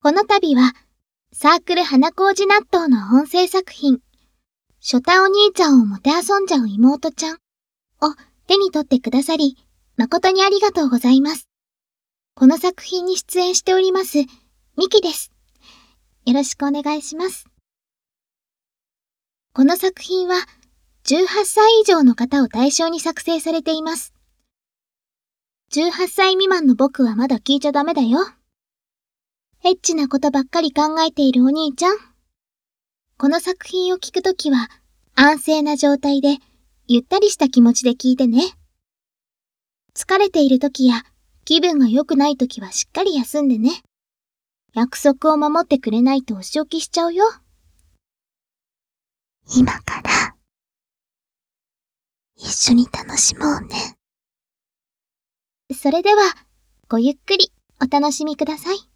この度は、サークル花麹納豆の音声作品、ショタお兄ちゃんをもてあそんじゃう妹ちゃんを手に取ってくださり、誠にありがとうございます。この作品に出演しております、ミキです。よろしくお願いします。この作品は、18歳以上の方を対象に作成されています。18歳未満の僕はまだ聞いちゃダメだよ。エッチなことばっかり考えているお兄ちゃん。この作品を聞くときは、安静な状態で、ゆったりした気持ちで聞いてね。疲れているときや、気分が良くないときはしっかり休んでね。約束を守ってくれないとお仕置きしちゃうよ。 今から、一緒に楽しもうね。 それでは、ごゆっくりお楽しみください。